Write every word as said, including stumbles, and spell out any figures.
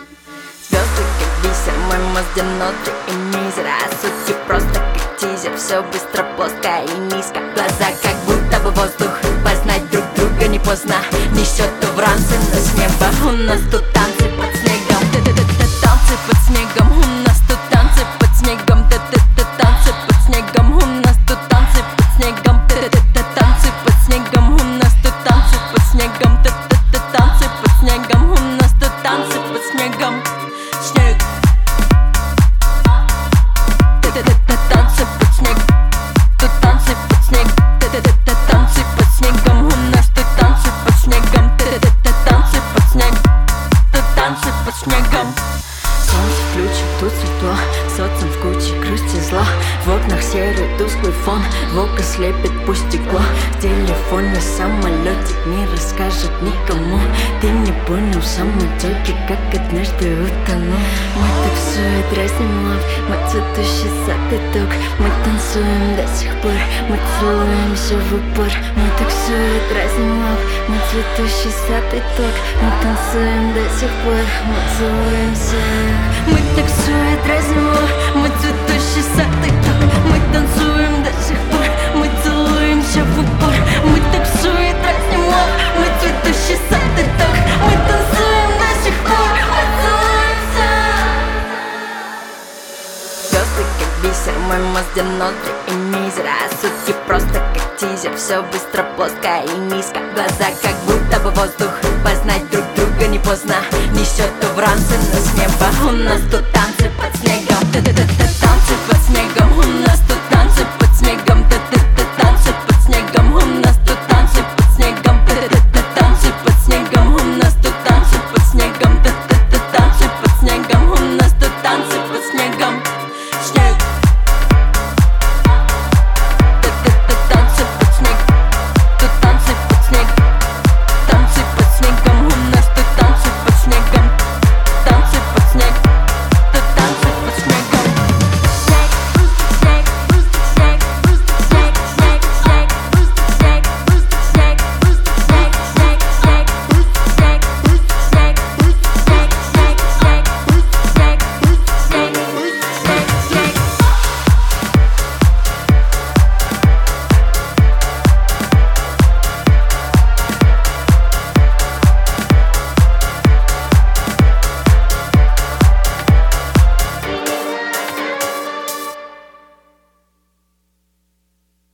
Звезды как бисер, мой мозг внутри и мизер, а сути просто как тизер. Все быстро, плоско и низко, глаза как будто бы воздух. Познать друг друга не поздно, несет увранцы, но с неба у нас тут танцы под снегом. Танцы под снегом, у нас тут танцы под снегом. Танцы под снегом, у нас тут танцы под снегом. Танцы под снегом, у нас тут танцы под снегом. Танцы под снегом, у нас тут танцы под снегом. Снег. Танцы под снег. Тут танцы под снег. Танцы под снегом, у нас тут танцы под снегом. Танцы под снег. Танцы под снегом. Солнце включит, тут светло, соцом в куче грусти зла. В окнах серый тусклый фон, в око слепит пусть стекло. В телефоне самолетик не расскажет никому. Ты не понял в самом деле, как однажды утонул. Мы таксуем, дразним лав, мы цветущий сад и ток. Мы танцуем до сих пор, мы целуемся в упор. Мы таксуем, дразним лав, мы цветущий сад и ток. Мы танцуем до сих пор, мы целуемся. Мы таксуем, дразним лав, мы цветущий сад и ток. Мы танцуем до сих пор, мы целуемся в упор. Мы таксуем, дразним лав, мы цветущий сад и ток. Мы танцуем до сих пор, мы целуемся. Звезды как бисер, мой мозг внутри и мизер, а сути просто как тизер. Все быстро, плоско и низко, глаза как будто бы воздух. Познать друг друга не поздно, несет увранцы, но с неба у нас тут танцы под снегом.